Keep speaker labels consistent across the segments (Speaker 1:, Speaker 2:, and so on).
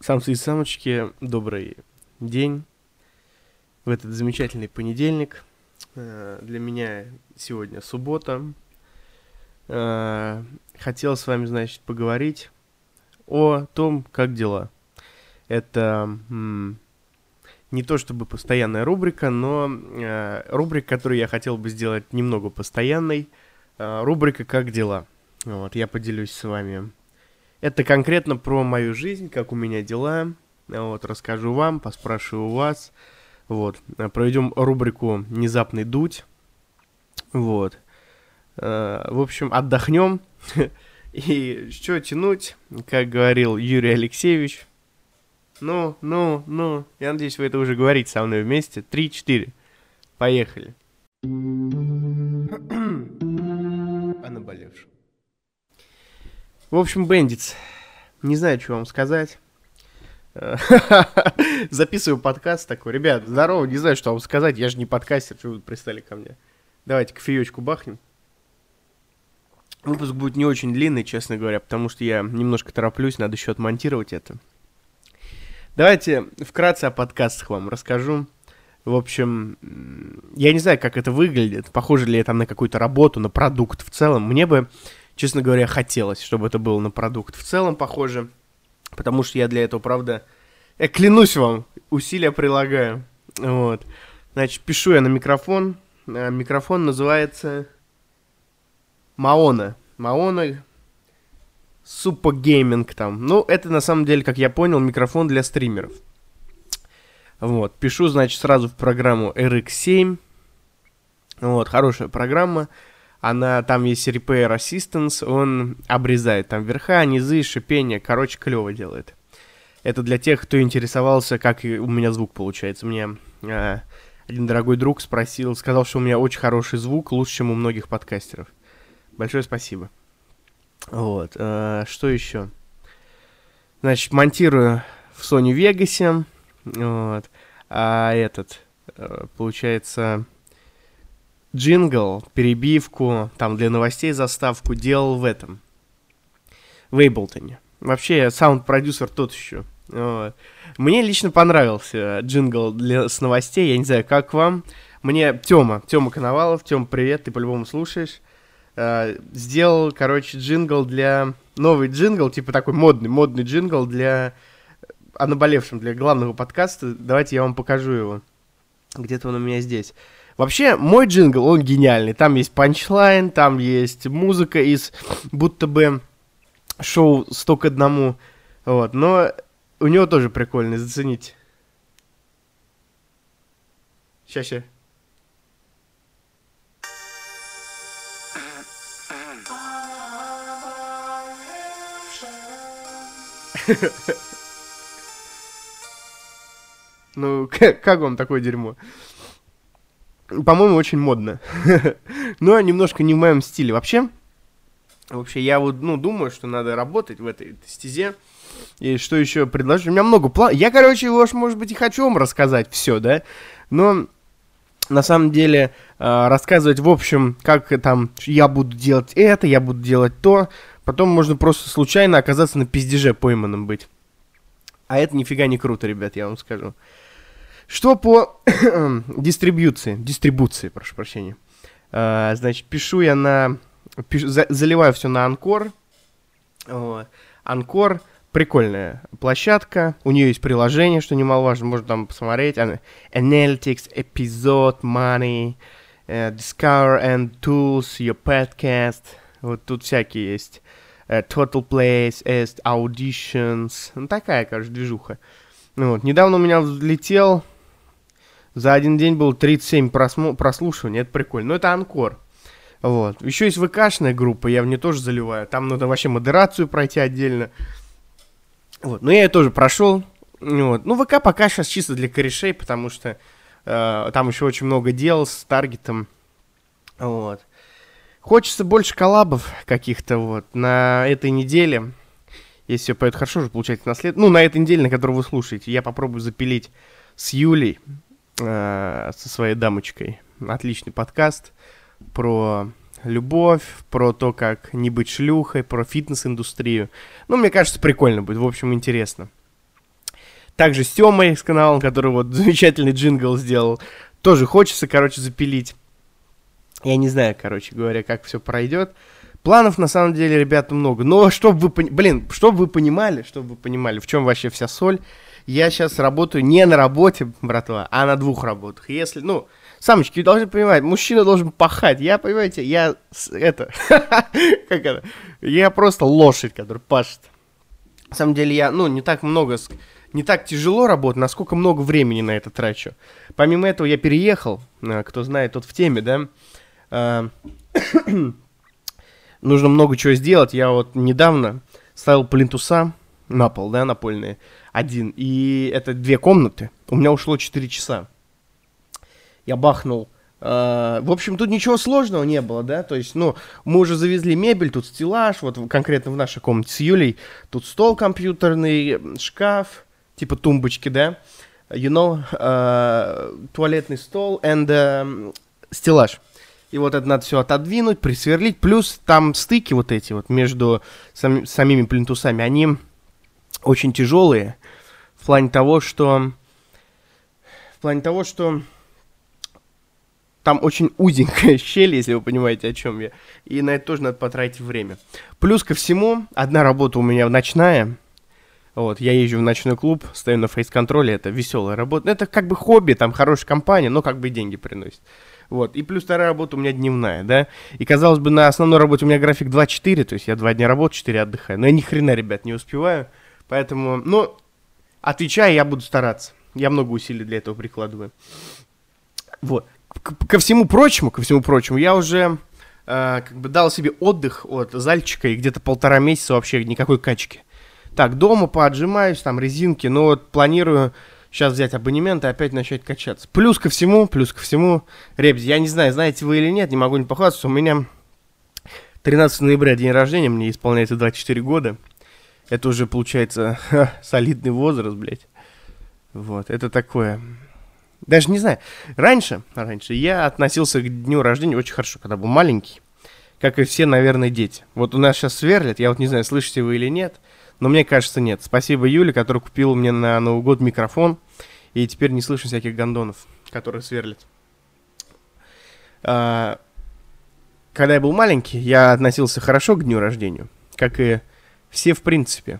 Speaker 1: Самцы и самочки, добрый день в этот замечательный понедельник. Для меня сегодня суббота. Хотел с вами, поговорить о том, как дела. Это не то чтобы постоянная рубрика, но рубрика, которую я хотел бы сделать немного постоянной. Рубрика «Как дела?». Вот, я поделюсь с вами. Это конкретно про мою жизнь, как у меня дела. Вот, расскажу вам, поспрашиваю у вас. Вот, проведем рубрику «Внезапный дуть». Вот. В общем, отдохнем. И что тянуть, как говорил Юрий Алексеевич. Я надеюсь, вы это уже говорите со мной вместе. 3-4. Поехали. О наболевшем. В общем, бендиц, не знаю, что вам сказать. Записываю подкаст такой. Ребят, здорово, не знаю, что вам сказать. Я же не подкастер, что вы пристали ко мне. Давайте кофеечку бахнем. Выпуск будет не очень длинный, честно говоря, потому что я немножко тороплюсь, надо еще отмонтировать это. Давайте вкратце о подкастах вам расскажу. В общем, я не знаю, как это выглядит. Похоже ли это на какую-то работу, на продукт в целом. Мне бы, честно говоря, хотелось, чтобы это было на продукт в целом похоже. Потому что я для этого, правда, я клянусь вам, усилия прилагаю. Вот. Значит, пишу я на микрофон. Микрофон называется Маона. Маона Super Gaming там. Ну, это на самом деле, как я понял, микрофон для стримеров. Вот. Пишу, значит, сразу в программу RX7. Вот, хорошая программа. Там есть Repair Assistance, он обрезает там верха, низы, шипение, короче, клево делает. Это для тех, кто интересовался, как у меня звук получается. Мне один дорогой друг сказал, что у меня очень хороший звук, лучше, чем у многих подкастеров. Большое спасибо. Вот, что еще? Значит, монтирую в Sony Vegas, вот, получается... Джингл, перебивку, там для новостей заставку делал в Ableton. Вообще, я саунд-продюсер тот еще. Вот. Мне лично понравился джингл с новостей, я не знаю, как вам. Мне Тёма Коновалов, Тём, привет, ты по-любому слушаешь. Сделал, новый джингл, типа такой модный джингл о наболевшем, для главного подкаста. Давайте я вам покажу его. Где-то он у меня здесь. Вообще, мой джингл, он гениальный. Там есть панчлайн, там есть музыка из будто бы шоу 100 к 1. Вот, но у него тоже прикольный, зацените. Сейчас. Ну, как вам такое дерьмо? По-моему, очень модно. Но немножко не в моем стиле. Вообще, я думаю, что надо работать в этой стезе. И что еще предложить? У меня много планов. Я, может быть, и хочу вам рассказать все, да? Но, на самом деле, рассказывать, в общем, как там я буду делать это, я буду делать то. Потом можно просто случайно оказаться на пиздеже пойманным быть. А это нифига не круто, ребят, я вам скажу. Что по дистрибуции, прошу прощения. Значит, заливаю все на Анкор. Анкор прикольная площадка. У нее есть приложение, что немаловажно, можно там посмотреть. Analytics, Episode, Money, Discover and Tools, Your Podcast. Вот тут всякие есть. Total Plays, Auditions. Ну, такая, движуха. Вот. Недавно у меня взлетел... За один день было 37 прослушиваний, это прикольно. Но это Анкор. Вот. Еще есть ВК-шная группа, я в нее тоже заливаю. Там надо вообще модерацию пройти отдельно. Вот. Но я ее тоже прошел. Вот. Ну, ВК пока сейчас чисто для корешей, потому что там еще очень много дел с таргетом. Вот. Хочется больше коллабов каких-то вот на этой неделе. Если все пойдет хорошо, уже получается на этой неделе, на которую вы слушаете, я попробую запилить с Юлей. Со своей дамочкой. Отличный подкаст про любовь, про то, как не быть шлюхой, про фитнес-индустрию. Ну, мне кажется, прикольно будет, в общем, интересно. Также с Тёмой, с каналом, который вот замечательный джингл сделал. Тоже хочется, короче, запилить. Я не знаю, короче говоря, как все пройдет. Планов, на самом деле, ребята, много. Но, чтобы вы понимали, в чем вообще вся соль, я сейчас работаю не на работе, братва, а на 2 работах. Если, самочки, вы должны понимать, мужчина должен пахать. Я, понимаете, я просто лошадь, которая пашет. На самом деле, я, не так тяжело работать, насколько много времени на это трачу. Помимо этого, я переехал, кто знает, тот в теме, да. Нужно много чего сделать. Я вот недавно ставил плинтуса на пол, да, напольные, один. И это 2 комнаты. У меня ушло 4 часа. Я бахнул. В общем, тут ничего сложного не было, да. То есть, мы уже завезли мебель, тут стеллаж, вот конкретно в нашей комнате с Юлей. Тут стол компьютерный, шкаф, типа тумбочки, да. Туалетный стол and стеллаж. И вот это надо все отодвинуть, присверлить. Плюс там стыки вот эти вот между самими плинтусами, они очень тяжелые. В плане того, что там очень узенькая щель, если вы понимаете, о чем я. И на это тоже надо потратить время. Плюс ко всему, одна работа у меня ночная. Вот, я езжу в ночной клуб, стою на фейс-контроле, это веселая работа. Это как бы хобби, там хорошая компания, но как бы деньги приносит. Вот, и плюс 2 работа у меня дневная, да. И, казалось бы, на основной работе у меня график 2-4, то есть я 2 дня работаю, 4 отдыхаю. Но я ни хрена, ребят, не успеваю. Поэтому, отвечая, я буду стараться. Я много усилий для этого прикладываю. Вот. Ко всему прочему, я уже дал себе отдых от зальчика, и где-то 1,5 месяца вообще никакой качки. Так, дома поотжимаюсь, там резинки, но вот планирую сейчас взять абонемент и опять начать качаться. Плюс ко всему, ребят, я не знаю, знаете вы или нет, не могу не похвастаться, у меня 13 ноября день рождения, мне исполняется 24 года. Это уже, получается, солидный возраст, блядь. Вот, это такое. Даже не знаю. Раньше я относился к дню рождения очень хорошо, когда был маленький. Как и все, наверное, дети. Вот у нас сейчас сверлят, я вот не знаю, слышите вы или нет, но мне кажется, нет. Спасибо Юле, которая купила мне на Новый год микрофон, и теперь не слышу всяких гондонов, которые сверлят. Когда я был маленький, я относился хорошо к дню рождения, как и все в принципе.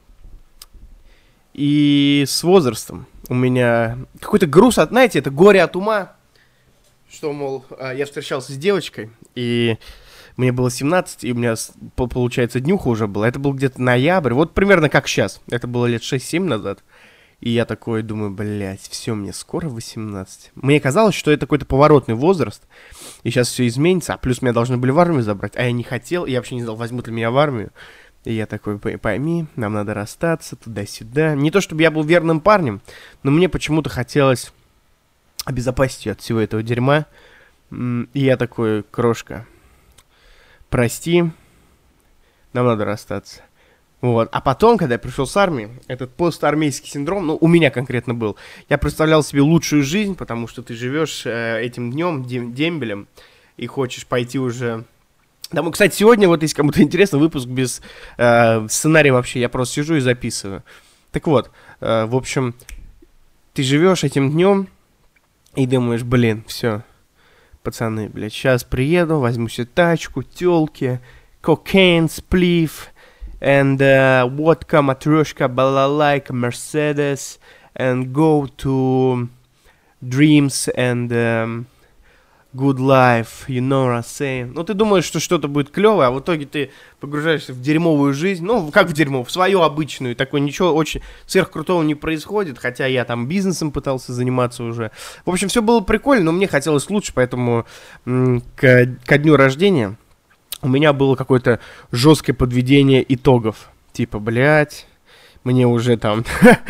Speaker 1: И с возрастом у меня какой-то груз, знаете, это горе от ума, что, мол, я встречался с девочкой, и мне было 17, и у меня, получается, днюха уже была. Это был где-то ноябрь, вот примерно как сейчас. Это было лет 6-7 назад. И я такой думаю, блядь, все, мне скоро 18. Мне казалось, что это какой-то поворотный возраст, и сейчас все изменится. А плюс меня должны были в армию забрать, а я не хотел, и я вообще не знал, возьмут ли меня в армию. И я такой, пойми, нам надо расстаться туда-сюда. Не то, чтобы я был верным парнем, но мне почему-то хотелось обезопасить ее от всего этого дерьма. И я такой, крошка, прости, нам надо расстаться. Вот. А потом, когда я пришел с армии, этот постармейский синдром, у меня конкретно был. Я представлял себе лучшую жизнь, потому что ты живешь этим днем, дембелем, и хочешь пойти уже... Там, кстати, сегодня, вот если кому-то интересно, выпуск без сценария вообще, я просто сижу и записываю. Так вот, в общем, ты живешь этим днем и думаешь, блин, все, пацаны, блядь, сейчас приеду, возьму себе тачку, тёлки, кокейн, сплив, and водка, матрешка, балалайка, Mercedes, and go to dreams and... good life, you know what I'm saying. Ты думаешь, что что-то будет клевое, а в итоге ты погружаешься в дерьмовую жизнь. Как в дерьмо, в свою обычную. Такое ничего очень сверхкрутого не происходит, хотя я там бизнесом пытался заниматься уже. В общем, все было прикольно, но мне хотелось лучше, поэтому ко дню рождения у меня было какое-то жесткое подведение итогов. Типа, блядь, мне уже там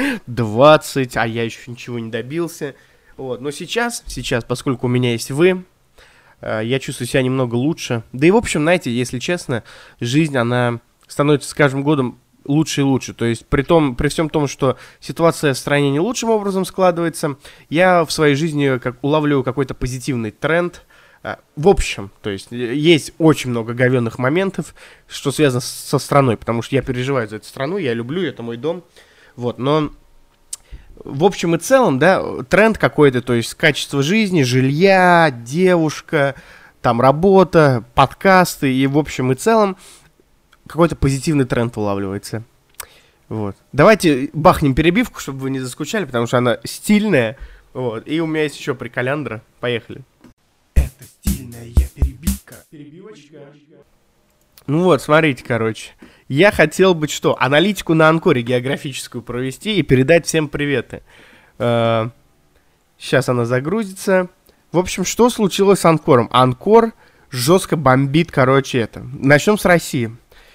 Speaker 1: 20, а я еще ничего не добился. Вот. Но сейчас, поскольку у меня есть вы, я чувствую себя немного лучше. Да и, в общем, знаете, если честно, жизнь, она становится с каждым годом лучше и лучше. То есть при всем том, что ситуация в стране не лучшим образом складывается, я в своей жизни улавливаю какой-то позитивный тренд. В общем, то есть очень много говенных моментов, что связано со страной, потому что я переживаю за эту страну, я люблю, это мой дом. Вот, но в общем и целом, да, тренд какой-то, то есть качество жизни, жилья, девушка, там работа, подкасты, и в общем и целом какой-то позитивный тренд улавливается. Вот. Давайте бахнем перебивку, чтобы вы не заскучали, потому что она стильная. Вот. И у меня есть еще приколяндра. Поехали. Это стильная перебивка. Перебивочка. Ну вот, смотрите, короче. Я хотел бы что? Аналитику на Анкоре географическую провести и передать всем приветы. Сейчас она загрузится. В общем, что случилось с Анкором? Анкор жестко бомбит, короче, это. Начнем с России.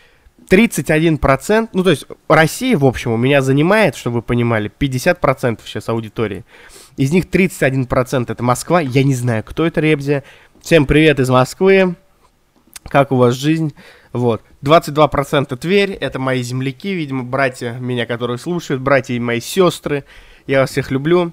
Speaker 1: 31%, ну то есть Россия, в общем, у меня занимает, чтобы вы понимали, 50% сейчас аудитории. Из них 31% это Москва. Я не знаю, кто это, Ребзя. Всем привет из Москвы. Как у вас жизнь? Вот. 22% Тверь. Это мои земляки, видимо, братья меня, которые слушают. Братья и мои сестры. Я вас всех люблю.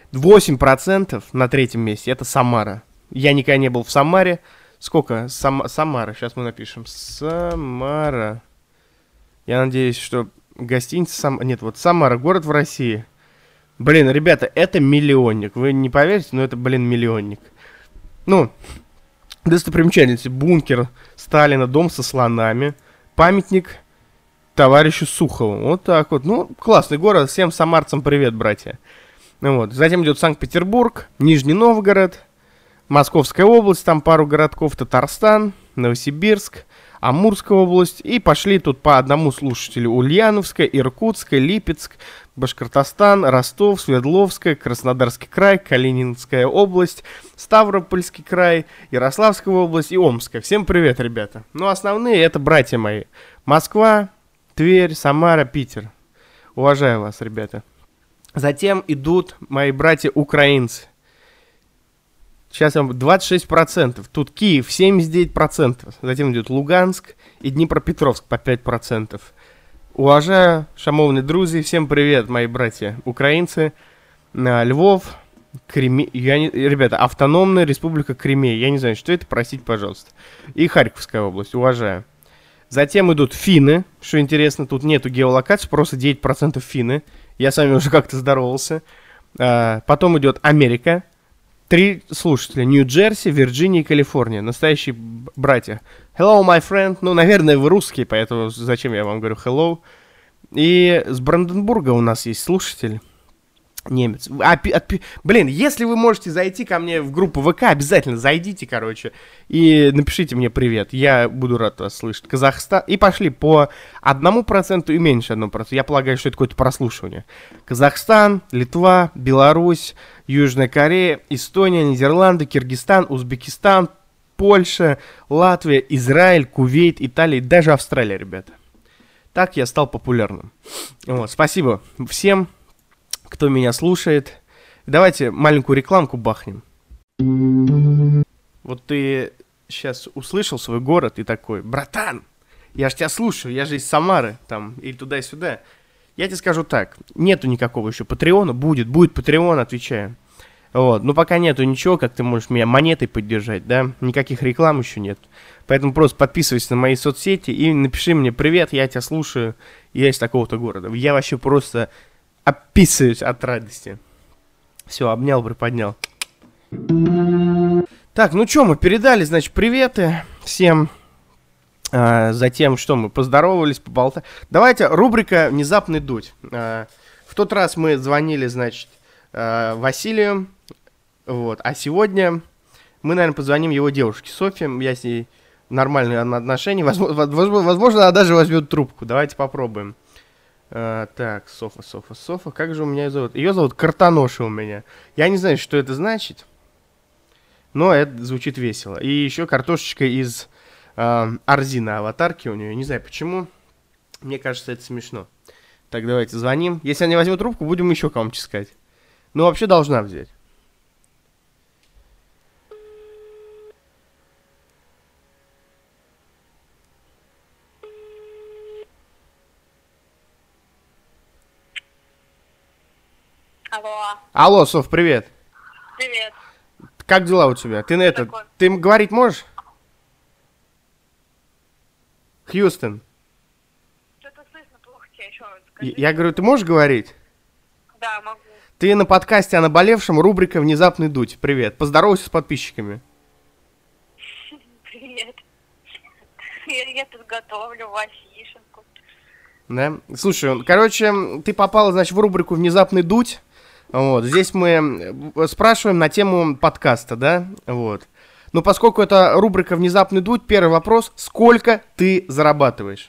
Speaker 1: 8% на третьем месте. Это Самара. Я никогда не был в Самаре. Сколько? Самара. Сейчас мы напишем. Самара. Я надеюсь, что гостиница... Нет, вот Самара. Город в России. Блин, ребята, это миллионник. Вы не поверите, но это, блин, миллионник. Ну... Достопримечательности: бункер Сталина, дом со слонами, памятник товарищу Сухову. Вот так вот. Ну, классный город. Всем самарцам привет, братья. Ну, вот. Затем идет Санкт-Петербург, Нижний Новгород, Московская область, там пару городков, Татарстан, Новосибирск, Амурская область. И пошли тут по одному слушателю: Ульяновская, Иркутская, Липецк, Башкортостан, Ростов, Свердловская, Краснодарский край, Калининская область, Ставропольский край, Ярославская область и Омская. Всем привет, ребята. Ну, основные это братья мои. Москва, Тверь, Самара, Питер. Уважаю вас, ребята. Затем идут мои братья-украинцы. Сейчас вам 26%. Тут Киев 79%. Затем идет Луганск и Днепропетровск по 5%. Уважаю, шановные друзья, всем привет, мои братья украинцы. Львов, ребята, автономная республика Кремей. Я не знаю, что это, простите, пожалуйста. И Харьковская область, уважаю. Затем идут финны, что интересно, тут нету геолокации, просто 9% финны. Я с вами уже как-то здоровался. Потом идет Америка. 3 слушателя: Нью-Джерси, Вирджиния и Калифорния. Настоящие братья. Hello, my friend. Ну, наверное, вы русские, поэтому зачем я вам говорю hello. И с Бранденбурга у нас есть слушатель. Немец. Блин, если вы можете зайти ко мне в группу ВК, обязательно зайдите, короче, и напишите мне привет. Я буду рад вас слышать. Казахстан. И пошли по 1% и меньше 1%. Я полагаю, что это какое-то прослушивание. Казахстан, Литва, Беларусь, Южная Корея, Эстония, Нидерланды, Киргизстан, Узбекистан, Польша, Латвия, Израиль, Кувейт, Италия и даже Австралия, ребята. Так я стал популярным. Вот, спасибо всем, кто меня слушает. Давайте маленькую рекламку бахнем. Вот ты сейчас услышал свой город и такой: братан, я же тебя слушаю, я же из Самары, там, и туда, и сюда. Я тебе скажу так: нету никакого еще Патреона, будет Патреон, отвечаю. Вот, но пока нету ничего, как ты можешь меня монетой поддержать, да, никаких реклам еще нет. Поэтому просто подписывайся на мои соцсети и напиши мне: привет, я тебя слушаю, я из такого-то города. Я вообще просто описываюсь от радости. Все, обнял, приподнял. Так, ну что, мы передали, значит, приветы всем. Затем, что мы поздоровались, поболтали. Давайте рубрика «Внезапный дуть». В тот раз мы звонили, значит, Василию, вот, а сегодня мы, наверное, позвоним его девушке Софье. Я с ней в нормальные отношения. Возможно, она даже возьмет трубку. Давайте попробуем. Так, Софа. Как же у меня ее зовут? Ее зовут Картоноша у меня. Я не знаю, что это значит, но это звучит весело. И еще картошечка из Арзина аватарки у нее. Не знаю почему. Мне кажется, это смешно. Так, давайте звоним. Если она не возьмет трубку, будем еще кому-нибудь искать. Ну, вообще должна взять.
Speaker 2: Алло.
Speaker 1: Алло, Соф, привет.
Speaker 2: Привет.
Speaker 1: Как дела у тебя? Ты на это...
Speaker 2: Такой.
Speaker 1: Ты говорить можешь? Хьюстон.
Speaker 2: Что-то слышно плохо тебя еще раз скажи.
Speaker 1: Я говорю, ты можешь говорить?
Speaker 2: Да, могу.
Speaker 1: Ты на подкасте о наболевшем, рубрика «Внезапный дуть». Привет. Поздоровайся с подписчиками.
Speaker 2: Привет. Я тут готовлю васишенку.
Speaker 1: Да? Слушай, короче, ты попала, значит, в рубрику «Внезапный дуть». Вот. Здесь мы спрашиваем на тему подкаста, да? Вот. Но поскольку это рубрика «Внезапный дуть», первый вопрос. Сколько ты зарабатываешь?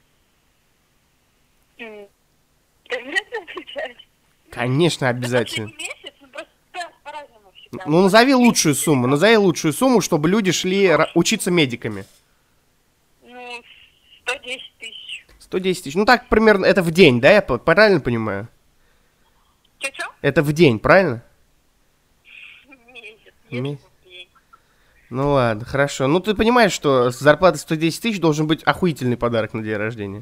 Speaker 2: Ты обязательно отвечаешь?
Speaker 1: Конечно, обязательно.
Speaker 2: Последний месяц, ну просто по-разному всегда.
Speaker 1: Ну, назови лучшую сумму, чтобы люди шли учиться медиками.
Speaker 2: Ну, 110 тысяч.
Speaker 1: 110 тысяч. Ну, так примерно, это в день, да, я правильно понимаю?
Speaker 2: Чё?
Speaker 1: Это в день, правильно?
Speaker 2: Месяц.
Speaker 1: Месяц.
Speaker 2: День.
Speaker 1: Ну, ладно, хорошо. Ну, ты понимаешь, что с зарплатой 110 тысяч должен быть охуительный подарок на день рождения.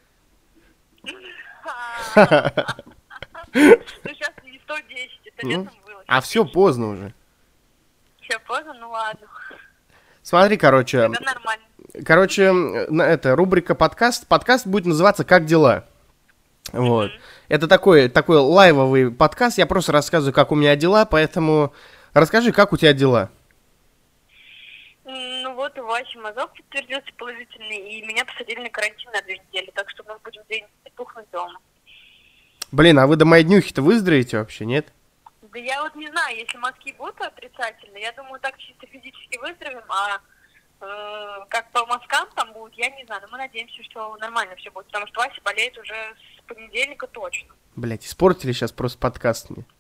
Speaker 2: Ну, сейчас не 110, это
Speaker 1: Ну,
Speaker 2: летом было.
Speaker 1: а все поздно уже.
Speaker 2: Все поздно, ну ладно.
Speaker 1: Смотри, короче,
Speaker 2: Это нормально.
Speaker 1: это рубрика подкаст. Подкаст будет называться «Как дела?». Вот. Это такой лайвовый подкаст. Я просто рассказываю, как у меня дела, поэтому расскажи, как у тебя дела.
Speaker 2: Ну вот у Васи мазок подтвердился положительный, и меня посадили на карантин на 2 недели, так что мы будем 2 недели тухнуть дома.
Speaker 1: Блин, а вы до моей днюхи-то выздоровеете вообще, нет?
Speaker 2: Да я вот не знаю, если мазки будут отрицательные, я думаю, так чисто физически выздоровеем, а как по мазкам там будет, я не знаю, но мы надеемся, что нормально все будет, потому что Вася болеет уже с понедельника точно.
Speaker 1: Блять, испортили сейчас просто подкаст мне.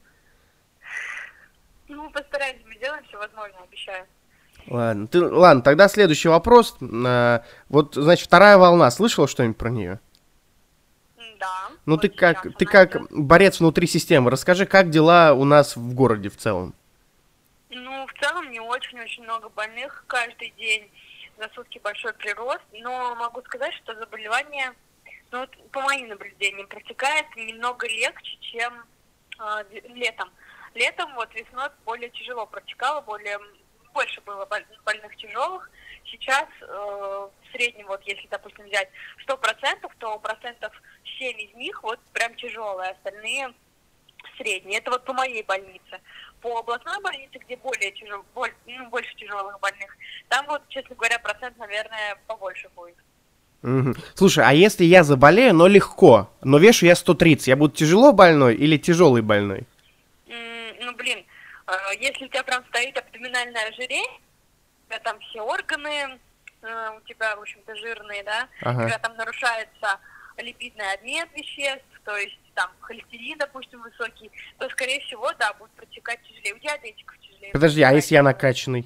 Speaker 2: Ну, постараемся, мы сделаем все возможное, обещаю.
Speaker 1: Ладно, тогда следующий вопрос. Вот, значит, вторая волна. Слышала что-нибудь про нее?
Speaker 2: Да.
Speaker 1: Ну,
Speaker 2: вот
Speaker 1: ты
Speaker 2: сейчас
Speaker 1: как
Speaker 2: она идет.
Speaker 1: борец внутри системы. Расскажи, как дела у нас в городе в целом?
Speaker 2: Ну, в целом не очень много больных каждый день, за сутки большой прирост, но могу сказать, что заболевание, ну, вот, по моим наблюдениям, протекает немного легче, чем летом. Летом, вот весной более тяжело протекало, больше было больных тяжелых. Сейчас в среднем, вот если, допустим, взять 100%, то процентов 7 из них вот прям тяжелые, остальные средние. Это вот по моей больнице. По областной больнице, где больше тяжелых больных, там вот, честно говоря, процент, наверное, побольше будет.
Speaker 1: Угу. Слушай, а если я заболею, но легко, но вешу я 130, я буду тяжело больной или тяжелый больной?
Speaker 2: Ну, блин, если у тебя прям стоит абдоминальное ожирение, у тебя там все органы, у тебя, в общем-то, жирные, да,
Speaker 1: Ага.
Speaker 2: когда там нарушается липидный обмен веществ, то есть там холестерин, допустим, высокий, то, скорее всего, да, будет протекать тяжелее. У диабетиков тяжелее.
Speaker 1: Подожди, а если я накачанный?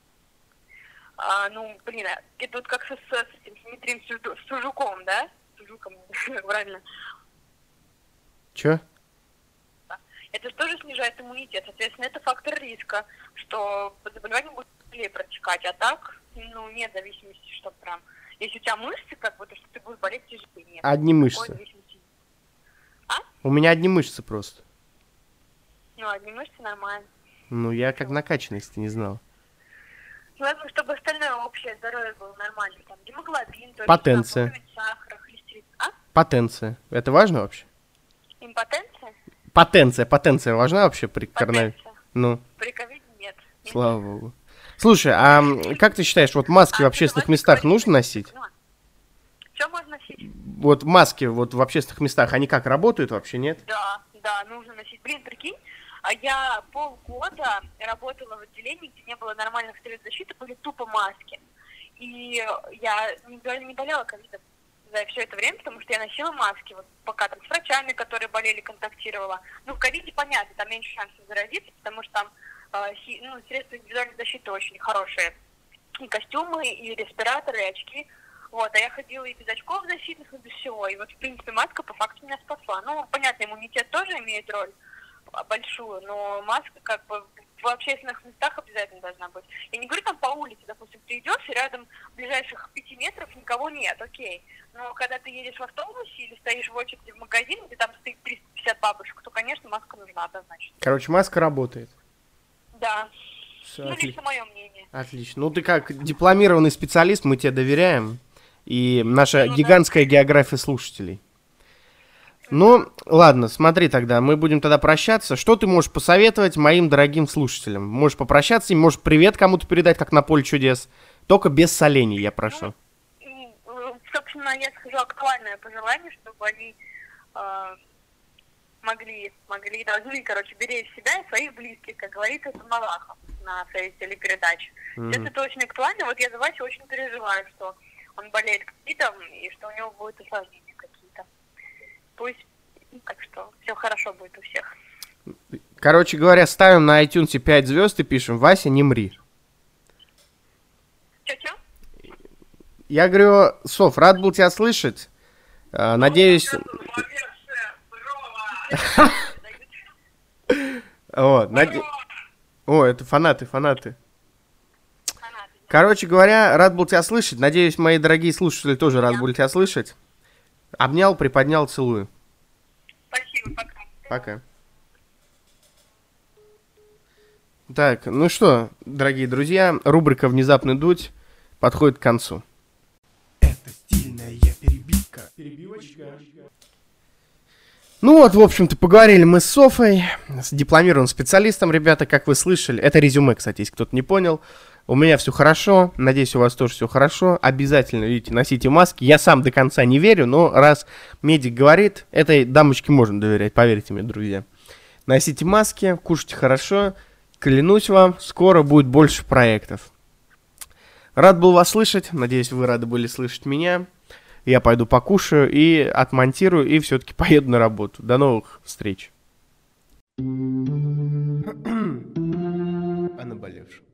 Speaker 2: Ну, блин, это вот как с этим Дмитрием Сужуковым, да? Сужуком, правильно.
Speaker 1: Чё?
Speaker 2: Это же тоже снижает иммунитет. Соответственно, это фактор риска, что заболевание будет быстрее протекать. А так, ну, нет зависимости, что прям... Если у тебя мышцы, как бы, то что ты будешь болеть тяжелее. Нет.
Speaker 1: Одни мышцы. У меня одни мышцы просто.
Speaker 2: Ну, одни мышцы нормально.
Speaker 1: Ну, я как накачанный, если ты не знал.
Speaker 2: Главное, чтобы остальное общее здоровье было нормально. Там гемоглобин, то
Speaker 1: Потенция.
Speaker 2: есть сахар, холестерин.
Speaker 1: Потенция. Это важно вообще?
Speaker 2: Импотенция?
Speaker 1: Потенция важна вообще при коронавирусе?
Speaker 2: Потенция.
Speaker 1: Ну,
Speaker 2: При ковиде нет.
Speaker 1: слава богу. Слушай, а как ты считаешь, вот маски в общественных местах нужно носить?
Speaker 2: Что можно носить?
Speaker 1: Вот маски вот в общественных местах, они как, работают вообще, нет?
Speaker 2: Да, нужно носить. Блин, прикинь, я полгода работала в отделении, где не было нормальных средств защиты, были тупо маски. И я не болела ковидом за все это время, потому что я носила маски, вот пока там с врачами, которые болели, контактировала. Ну, в ковиде, понятно, там меньше шансов заразиться, потому что там средства индивидуальной защиты очень хорошие. И костюмы, и респираторы, и очки. Вот, а я ходила и без очков защитных, и без всего. И вот, в принципе, маска по факту меня спасла. Ну, понятно, иммунитет тоже имеет роль большую, но маска как бы в общественных местах обязательно должна быть. Я не говорю там по улице, допустим, ты идешь, и рядом ближайших 5 метров никого нет, окей. Но когда ты едешь в автобусе или стоишь в очереди в магазин, где там стоит 350 бабушек, то, конечно, маска нужна однозначно.
Speaker 1: Короче, маска работает.
Speaker 2: Да.
Speaker 1: Всё,
Speaker 2: Ну, лично мое мнение.
Speaker 1: Отлично. Ну, ты как дипломированный специалист, мы тебе доверяем. И наша
Speaker 2: Ну,
Speaker 1: гигантская география слушателей. Ну, ладно, смотри тогда, мы будем тогда прощаться. Что ты можешь посоветовать моим дорогим слушателям? Можешь попрощаться, можешь привет кому-то передать, как на поле чудес. Только без солений, я прошу.
Speaker 2: Собственно, я скажу актуальное пожелание, чтобы они должны, беречь себя и своих близких, как говорится Самолахов на своей телепередаче. Сейчас это очень актуально. Вот я за Васю очень переживаю, что он болеет ковидом и что у него будут осложнения какие-то. Пусть, так что все хорошо будет у всех.
Speaker 1: Короче говоря, ставим на iTunes 5 звезд и пишем: Вася, не мри.
Speaker 2: Чё?
Speaker 1: Я говорю, Соф, рад был тебя слышать. Надеюсь... О, это фанаты. Короче говоря, рад был тебя слышать. Надеюсь, мои дорогие слушатели тоже рад были тебя слышать. Обнял, приподнял, целую.
Speaker 2: Спасибо, пока.
Speaker 1: Пока. Так, ну что, дорогие друзья, рубрика «Внезапный дуть» подходит к концу.
Speaker 3: Это стильная перебивка. Перебивочка.
Speaker 1: Ну вот, в общем-то, поговорили мы с Софой, с дипломированным специалистом, ребята, как вы слышали. Это резюме, кстати, если кто-то не понял. У меня все хорошо, надеюсь, у вас тоже все хорошо. Обязательно, видите, носите маски. Я сам до конца не верю, но раз медик говорит, этой дамочке можно доверять, поверьте мне, друзья. Носите маски, кушайте хорошо. Клянусь вам, скоро будет больше проектов. Рад был вас слышать, надеюсь, вы рады были слышать меня. Я пойду покушаю и отмонтирую, и все-таки поеду на работу. До новых встреч. О наболевшем.